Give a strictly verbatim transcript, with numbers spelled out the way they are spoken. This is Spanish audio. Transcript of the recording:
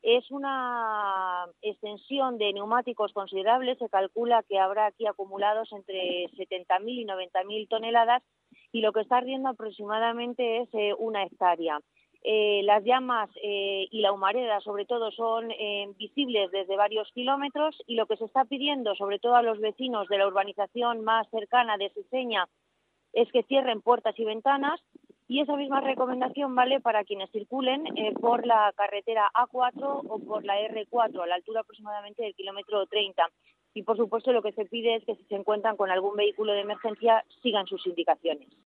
Es una extensión de neumáticos considerable, se calcula que habrá aquí acumulados entre setenta mil y noventa mil toneladas y lo que está ardiendo aproximadamente es eh, una hectárea. Eh, las llamas eh, y la humareda sobre todo son eh, visibles desde varios kilómetros y lo que se está pidiendo sobre todo a los vecinos de la urbanización más cercana de Seseña es que cierren puertas y ventanas y esa misma recomendación vale para quienes circulen eh, por la carretera A cuatro o por la erre cuatro a la altura aproximadamente del kilómetro treinta y por supuesto lo que se pide es que si se encuentran con algún vehículo de emergencia sigan sus indicaciones.